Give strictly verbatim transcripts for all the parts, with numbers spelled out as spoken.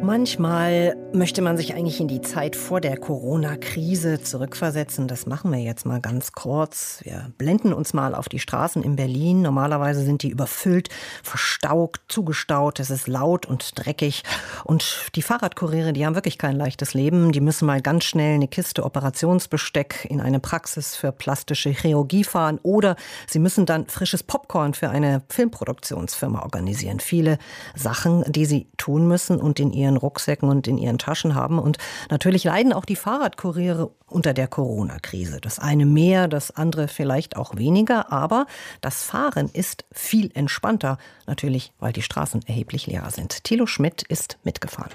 Manchmal möchte man sich eigentlich in die Zeit vor der Corona-Krise zurückversetzen. Das machen wir jetzt mal ganz kurz. Wir blenden uns mal auf die Straßen in Berlin. Normalerweise sind die überfüllt, verstaucht, zugestaut. Es ist laut und dreckig. Und die Fahrradkuriere, die haben wirklich kein leichtes Leben. Die müssen mal ganz schnell eine Kiste Operationsbesteck in eine Praxis für plastische Chirurgie fahren. Oder sie müssen dann frisches Popcorn für eine Filmproduktionsfirma organisieren. Viele Sachen, die sie tun müssen und in ihren Rucksäcken und in ihren Taschen haben. Und natürlich leiden auch die Fahrradkuriere unter der Corona-Krise. Das eine mehr, das andere vielleicht auch weniger. Aber das Fahren ist viel entspannter. Natürlich, weil die Straßen erheblich leerer sind. Thilo Schmidt ist mitgefahren.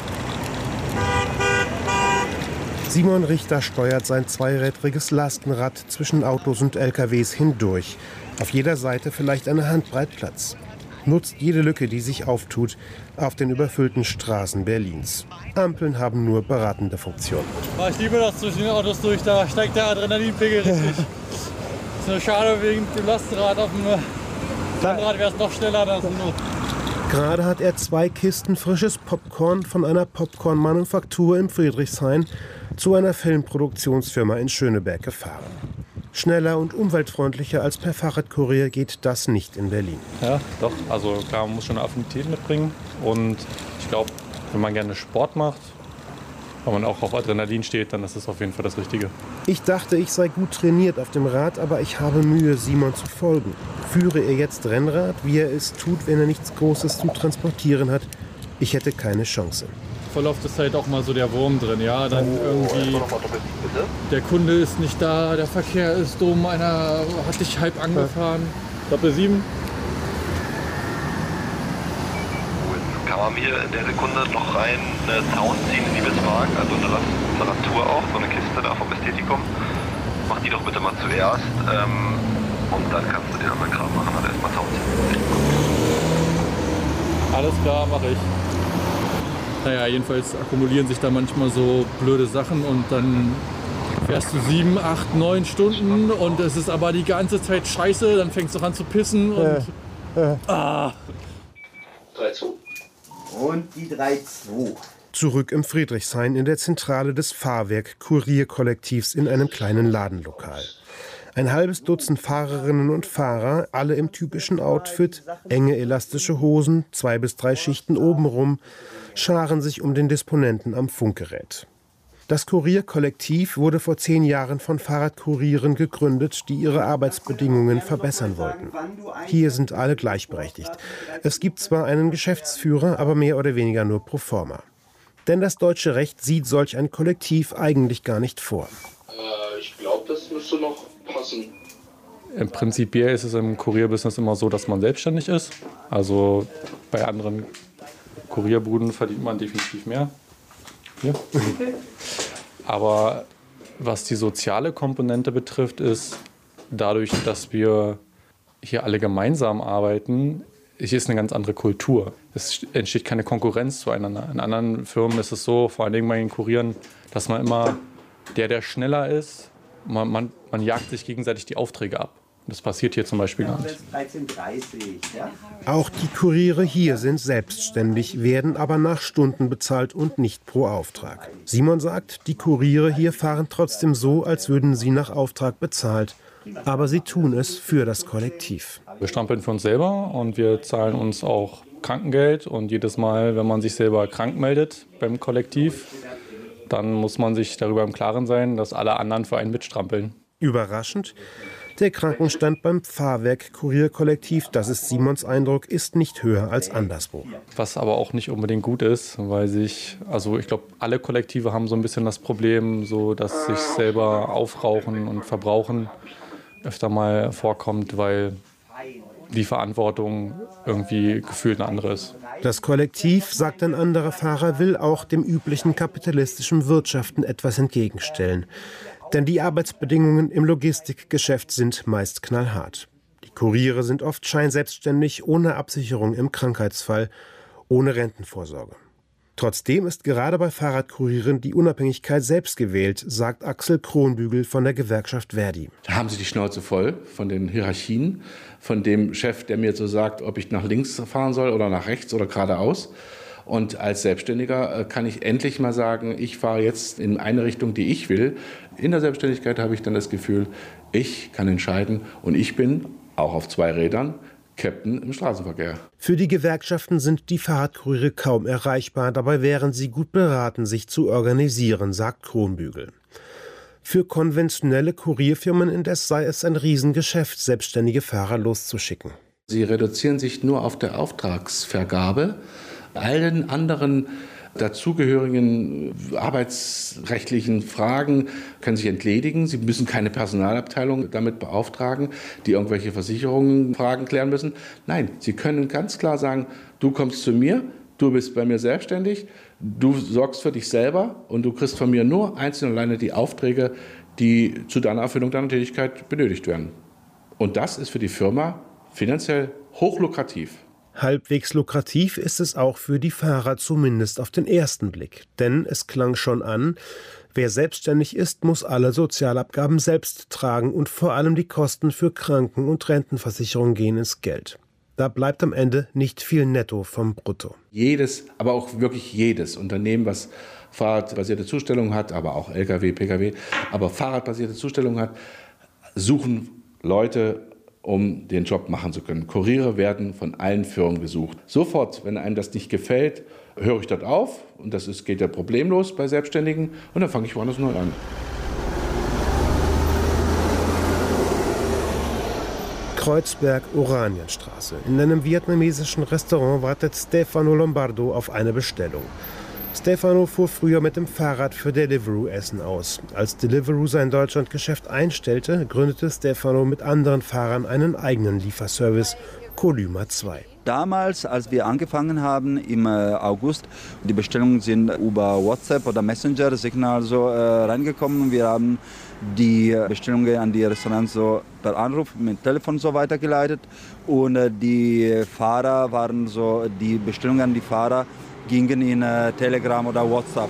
Simon Richter steuert sein zweirädriges Lastenrad zwischen Autos und L K Ws hindurch. Auf jeder Seite vielleicht eine Handbreit Platz. Nutzt jede Lücke, die sich auftut, auf den überfüllten Straßen Berlins. Ampeln haben nur beratende Funktion. Ich liebe das zwischen den Autos durch, da steigt der Adrenalinpegel richtig. Ist nur schade wegen dem Lastenrad. Auf dem Lastenrad wäre es noch schneller. Das nur. Gerade hat er zwei Kisten frisches Popcorn von einer Popcorn-Manufaktur in Friedrichshain zu einer Filmproduktionsfirma in Schöneberg gefahren. Schneller und umweltfreundlicher als per Fahrradkurier geht das nicht in Berlin. Ja, doch. Also klar, man muss schon eine Affinität mitbringen. Und ich glaube, wenn man gerne Sport macht, wenn man auch auf Adrenalin steht, dann ist das auf jeden Fall das Richtige. Ich dachte, ich sei gut trainiert auf dem Rad, aber ich habe Mühe, Simon zu folgen. Führe er jetzt Rennrad, wie er es tut, wenn er nichts Großes zu transportieren hat? Ich hätte keine Chance. Voll oft ist halt auch mal so der Wurm drin, ja, dann irgendwie der Kunde ist nicht da, der Verkehr ist dumm, einer hat dich halb angefahren. Doppel sieben. Kann man mir in der Sekunde noch rein eine Zaun ziehen in die Bismarck, also eine, Rad, eine Radtour auch, so eine Kiste da vom Ästhetikum. Mach die doch bitte mal zuerst ähm, und dann kannst du den anderen Kram machen, also erstmal Zaun ziehen. Alles klar, mache ich. Naja, jedenfalls akkumulieren sich da manchmal so blöde Sachen und dann fährst du sieben, acht, neun Stunden und es ist aber die ganze Zeit scheiße, dann fängst du an zu pissen und... Äh, äh. Ah. drei zu. Und die drei zwei. Zurück im Friedrichshain in der Zentrale des Fahrwerk-Kurierkollektivs in einem kleinen Ladenlokal. Ein halbes Dutzend Fahrerinnen und Fahrer, alle im typischen Outfit, enge elastische Hosen, zwei bis drei Schichten obenrum, scharen sich um den Disponenten am Funkgerät. Das Kurierkollektiv wurde vor zehn Jahren von Fahrradkurieren gegründet, die ihre Arbeitsbedingungen verbessern wollten. Hier sind alle gleichberechtigt. Es gibt zwar einen Geschäftsführer, aber mehr oder weniger nur pro forma. Denn das deutsche Recht sieht solch ein Kollektiv eigentlich gar nicht vor. Äh, ich glaube, das müsste noch passen. Im Prinzip ist es im Kurierbusiness immer so, dass man selbstständig ist. Also bei anderen Kurierbuden verdient man definitiv mehr. Hier. Aber was die soziale Komponente betrifft, ist dadurch, dass wir hier alle gemeinsam arbeiten, hier ist eine ganz andere Kultur. Es entsteht keine Konkurrenz zueinander. In anderen Firmen ist es so, vor allen Dingen bei den Kurieren, dass man immer der, der schneller ist, man, man, man jagt sich gegenseitig die Aufträge ab. Das passiert hier zum Beispiel gar nicht. dreizehn Uhr dreißig, ja? Auch die Kuriere hier sind selbstständig, werden aber nach Stunden bezahlt und nicht pro Auftrag. Simon sagt, die Kuriere hier fahren trotzdem so, als würden sie nach Auftrag bezahlt. Aber sie tun es für das Kollektiv. Wir strampeln für uns selber und wir zahlen uns auch Krankengeld. Und jedes Mal, wenn man sich selber krank meldet beim Kollektiv, dann muss man sich darüber im Klaren sein, dass alle anderen für einen mitstrampeln. Überraschend? Der Krankenstand beim Fahrwerk-Kurierkollektiv, das ist Simons Eindruck, ist nicht höher als anderswo. Was aber auch nicht unbedingt gut ist, weil sich, also ich glaube, alle Kollektive haben so ein bisschen das Problem, so dass sich selber aufrauchen und verbrauchen öfter mal vorkommt, weil die Verantwortung irgendwie gefühlt eine andere ist. Das Kollektiv, sagt ein anderer Fahrer, will auch dem üblichen kapitalistischen Wirtschaften etwas entgegenstellen. Denn die Arbeitsbedingungen im Logistikgeschäft sind meist knallhart. Die Kuriere sind oft scheinselbstständig, ohne Absicherung im Krankheitsfall, ohne Rentenvorsorge. Trotzdem ist gerade bei Fahrradkurieren die Unabhängigkeit selbst gewählt, sagt Axel Kronbügel von der Gewerkschaft Verdi. Da haben sie die Schnauze voll von den Hierarchien, von dem Chef, der mir so sagt, ob ich nach links fahren soll oder nach rechts oder geradeaus. Und als Selbstständiger kann ich endlich mal sagen, ich fahre jetzt in eine Richtung, die ich will. In der Selbstständigkeit habe ich dann das Gefühl, ich kann entscheiden und ich bin, auch auf zwei Rädern, Captain im Straßenverkehr. Für die Gewerkschaften sind die Fahrradkuriere kaum erreichbar. Dabei wären sie gut beraten, sich zu organisieren, sagt Kronbügel. Für konventionelle Kurierfirmen indes sei es ein Riesengeschäft, selbstständige Fahrer loszuschicken. Sie reduzieren sich nur auf der Auftragsvergabe. Allen anderen dazugehörigen arbeitsrechtlichen Fragen können sich entledigen. Sie müssen keine Personalabteilung damit beauftragen, die irgendwelche Versicherungen, Fragen klären müssen. Nein, Sie können ganz klar sagen, du kommst zu mir, du bist bei mir selbstständig, du sorgst für dich selber und du kriegst von mir nur einzeln und alleine die Aufträge, die zu deiner Erfüllung deiner Tätigkeit benötigt werden. Und das ist für die Firma finanziell hochlukrativ. Halbwegs lukrativ ist es auch für die Fahrer, zumindest auf den ersten Blick. Denn es klang schon an, wer selbstständig ist, muss alle Sozialabgaben selbst tragen und vor allem die Kosten für Kranken- und Rentenversicherung gehen ins Geld. Da bleibt am Ende nicht viel netto vom Brutto. Jedes, aber auch wirklich jedes Unternehmen, was fahrradbasierte Zustellung hat, aber auch L K W, P K W, aber fahrradbasierte Zustellung hat, suchen Leute, um den Job machen zu können. Kuriere werden von allen Firmen gesucht. Sofort, wenn einem das nicht gefällt, höre ich dort auf. Und das ist, geht ja problemlos bei Selbstständigen. Und dann fange ich woanders neu an. Kreuzberg, Oranienstraße. In einem vietnamesischen Restaurant wartet Stefano Lombardo auf eine Bestellung. Stefano fuhr früher mit dem Fahrrad für Deliveroo Essen aus. Als Deliveroo sein Deutschlandgeschäft einstellte, gründete Stefano mit anderen Fahrern einen eigenen Lieferservice, Kolyma zwei. Damals, als wir angefangen haben im August, die Bestellungen sind über WhatsApp oder Messenger, Signal so äh, reingekommen. Wir haben die Bestellungen an die Restaurants so per Anruf mit Telefon so weitergeleitet und äh, die Fahrer waren so, die Bestellungen an die Fahrer gingen in äh, Telegram oder WhatsApp.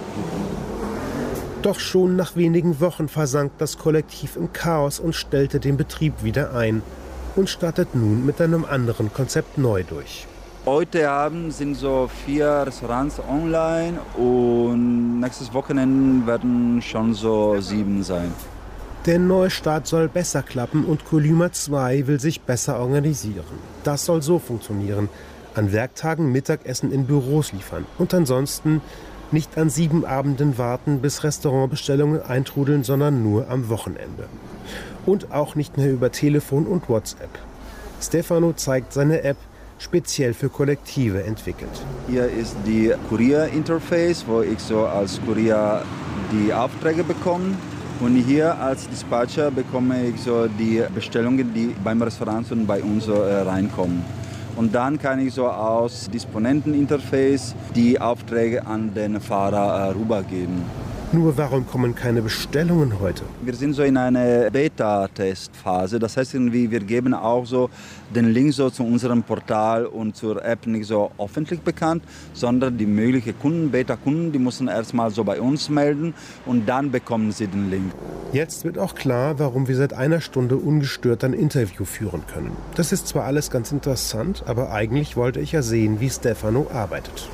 Doch schon nach wenigen Wochen versank das Kollektiv im Chaos und stellte den Betrieb wieder ein und startet nun mit einem anderen Konzept neu durch. Heute Abend sind so vier Restaurants online und nächstes Wochenende werden schon so sieben sein. Der Neustart soll besser klappen und Kolyma zwei will sich besser organisieren. Das soll so funktionieren: an Werktagen Mittagessen in Büros liefern und ansonsten nicht an sieben Abenden warten, bis Restaurantbestellungen eintrudeln, sondern nur am Wochenende. Und auch nicht mehr über Telefon und WhatsApp. Stefano zeigt seine App, speziell für Kollektive entwickelt. Hier ist die Kurier-Interface, wo ich so als Kurier die Aufträge bekomme. Und hier als Dispatcher bekomme ich so die Bestellungen, die beim Restaurant und bei uns so äh, reinkommen. Und dann kann ich so aus Disponenten-Interface die Aufträge an den Fahrer äh, rübergeben. Nur warum kommen keine Bestellungen heute? Wir sind so in einer Beta-Testphase. Das heißt, irgendwie, wir geben auch so den Link so zu unserem Portal und zur App nicht so öffentlich bekannt, sondern die möglichen Kunden, Beta-Kunden, die müssen erstmal so bei uns melden und dann bekommen sie den Link. Jetzt wird auch klar, warum wir seit einer Stunde ungestört ein Interview führen können. Das ist zwar alles ganz interessant, aber eigentlich wollte ich ja sehen, wie Stefano arbeitet.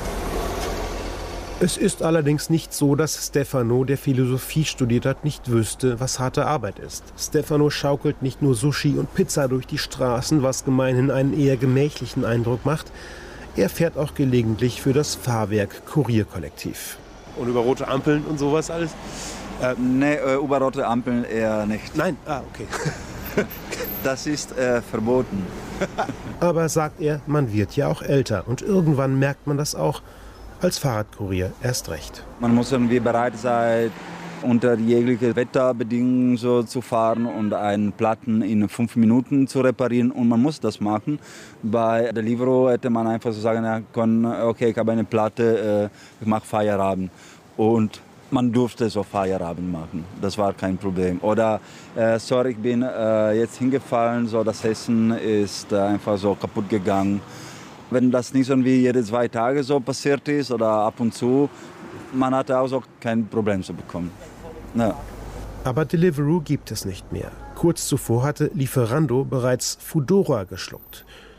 Es ist allerdings nicht so, dass Stefano, der Philosophie studiert hat, nicht wüsste, was harte Arbeit ist. Stefano schaukelt nicht nur Sushi und Pizza durch die Straßen, was gemeinhin einen eher gemächlichen Eindruck macht. Er fährt auch gelegentlich für das Fahrwerk Kurierkollektiv. Und über rote Ampeln und sowas alles? Äh, nee, über rote Ampeln eher nicht. Nein? Ah, okay. Das ist äh, verboten. Aber sagt er, man wird ja auch älter und irgendwann merkt man das auch. Als Fahrradkurier erst recht. Man muss irgendwie bereit sein, unter jegliche Wetterbedingungen so zu fahren und einen Platten in fünf Minuten zu reparieren. Und man muss das machen. Bei Deliveroo hätte man einfach so sagen können, okay, ich habe eine Platte, ich mache Feierabend. Und man durfte so Feierabend machen. Das war kein Problem. Oder, äh, sorry, ich bin äh, jetzt hingefallen, so das Essen ist äh, einfach so kaputt gegangen. Wenn das nicht so wie jede zwei Tage so passiert ist oder ab und zu, man hatte auch so kein Problem zu bekommen. Ja. Aber Deliveroo gibt es nicht mehr. Kurz zuvor hatte Lieferando bereits Foodora geschluckt.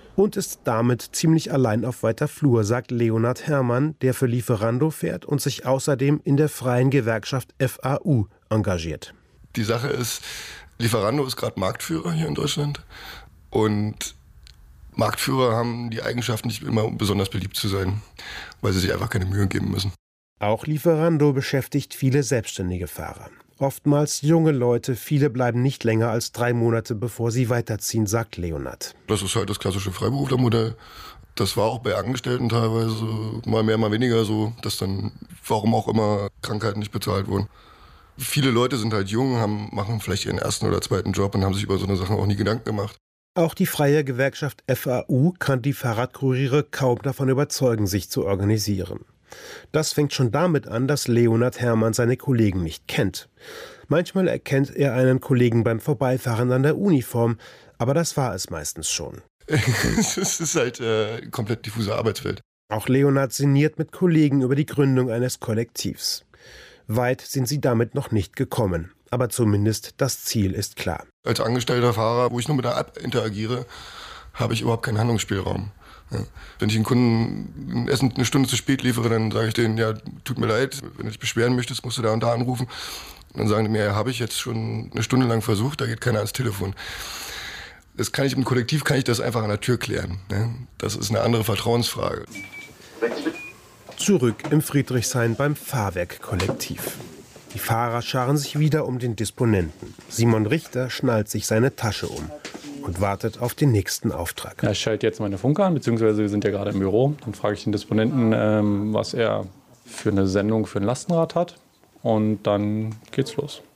Und ist damit ziemlich allein auf weiter Flur, sagt Leonhard Herrmann, der für Lieferando fährt und sich außerdem in der freien Gewerkschaft F A U engagiert. Die Sache ist, Lieferando ist gerade Marktführer hier in Deutschland und Marktführer haben die Eigenschaft, nicht immer besonders beliebt zu sein, weil sie sich einfach keine Mühe geben müssen. Auch Lieferando beschäftigt viele selbstständige Fahrer. Oftmals junge Leute, viele bleiben nicht länger als drei Monate, bevor sie weiterziehen, sagt Leonhard. Das ist halt das klassische Freiberuflermodell. Das war auch bei Angestellten teilweise mal mehr, mal weniger so, dass dann, warum auch immer, Krankheiten nicht bezahlt wurden. Viele Leute sind halt jung, haben, machen vielleicht ihren ersten oder zweiten Job und haben sich über so eine Sache auch nie Gedanken gemacht. Auch die freie Gewerkschaft F A U kann die Fahrradkuriere kaum davon überzeugen, sich zu organisieren. Das fängt schon damit an, dass Leonhard Herrmann seine Kollegen nicht kennt. Manchmal erkennt er einen Kollegen beim Vorbeifahren an der Uniform, aber das war es meistens schon. Es ist halt äh, komplett diffuse Arbeitswelt. Auch Leonhard sinniert mit Kollegen über die Gründung eines Kollektivs. Weit sind sie damit noch nicht gekommen, aber zumindest das Ziel ist klar. Als angestellter Fahrer, wo ich nur mit der App interagiere, habe ich überhaupt keinen Handlungsspielraum. Ja. Wenn ich einen Kunden ein Essen eine Stunde zu spät liefere, dann sage ich denen, ja, tut mir leid, wenn du dich beschweren möchtest, musst du da und da anrufen. Und dann sagen die mir, ja, habe ich jetzt schon eine Stunde lang versucht, da geht keiner ans Telefon. Das kann ich im Kollektiv, kann ich das einfach an der Tür klären. Ne? Das ist eine andere Vertrauensfrage. Zurück im Friedrichshain beim Fahrwerk-Kollektiv. Die Fahrer scharen sich wieder um den Disponenten. Simon Richter schnallt sich seine Tasche um und wartet auf den nächsten Auftrag. Ja, ich schalte jetzt meine Funker an, beziehungsweise wir sind ja gerade im Büro. Dann frage ich den Disponenten, ähm, was er für eine Sendung für ein Lastenrad hat. Und dann geht's los.